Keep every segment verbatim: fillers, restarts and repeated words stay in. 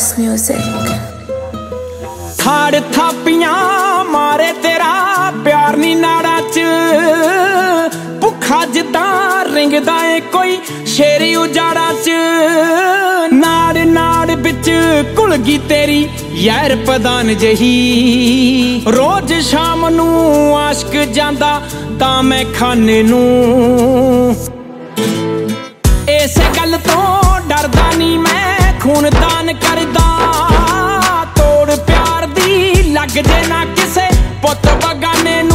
Artist Music। थाड़ थापियां मारे तेरा प्यार नी नाड़ा च, भुखा जिदा रिंगदा है कोई शेरी उजाड़ा च। नाड़ नाड़ बिच घुलगी तेरी यार पदान जही, रोज शाम नू आशक जांदा तां मैं खाने नू। इस गल तो डरदा नी मैं खून दान करदा, तोड़ प्यार दी लग जे ना किसे पुत बगाने नू।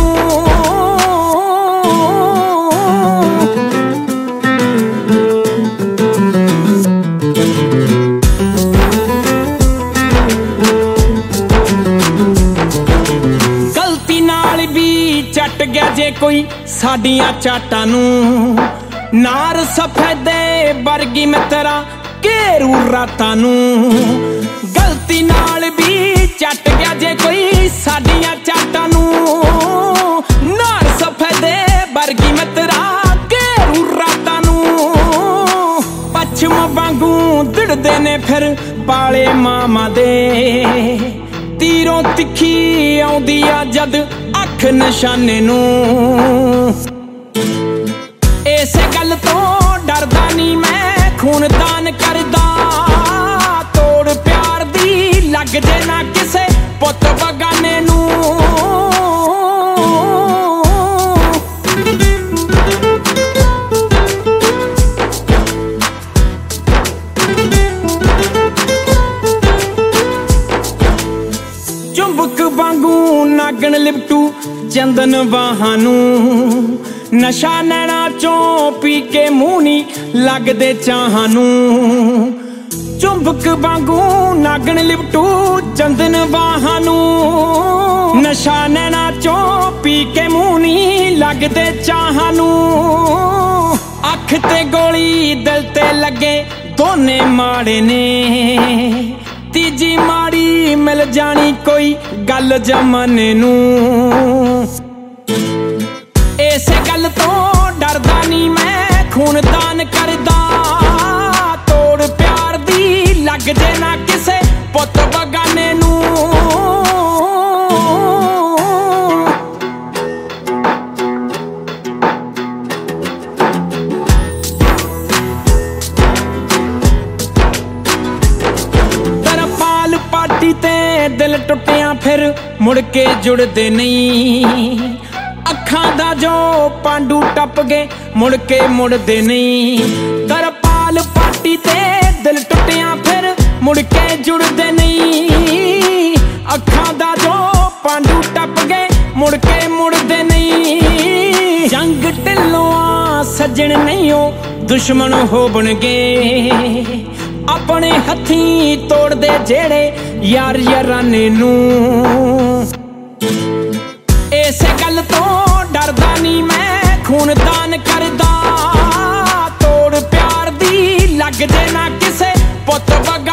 गलती नाल भी चट गया जे कोई साडियां चाटां नू, नार सफेदे वर्गी मित्रा घेरू रातां नू। गलती नाल भी चट गया जे कोई साडियां चाटां नू, नार सफेदे वर्गी मित्रा घेरू रातां नू। पश्चिम वांगू दिड़दे ने फिर पाले मामा दे, तीरों तिखी आउंदी आ जद अख निशाने नू। इस गल तो डरदा नी मैं खून दान करदा, तोड़ प्यार दी लग जे ना किसे पुत बगाने नू। चुंबक वांगू नागण लिपटू चंदन बाहां नू, नशा नैना चों पी के मूंह नी लगदे चाहां नू। चुंबक वांगू नागण लिपटू चंदन बाहां नू, नशा नैना चों पी के मूंह नी लगदे चाहां नू। अख ते गोली दिल ते लगे दोने माड़े ने, तीजी माड़ी मिल जानी कोई गल जमाने नू। इस गल तो डरदा नी मैं खून दान करदा, तोड़ प्यार दी लग जे ना किसे पुत बगाने नू। तरपाल पाटी ते दिल टुटिया फिर मुड़ के जुड़दे नहीं, अखां दा जो पांडू टप गए मुड़ के मुड़दे नहीं। तरपाल पाटी ते दिल टुटिया फिर मुड़ के जुड़दे नहीं, अखां दा जो पांडू टप गए मुड़ के मुड़दे नहीं। जंग ढिल्लों सज्जन नहीं हो दुश्मन हो बन गए, अपने हथी तोड़ दे जेड़े यार याराने नू। इस गल तो डरदा नी मैं खून दान करदा, तोड़ प्यार दी लग जे ना किसे पुत बगाने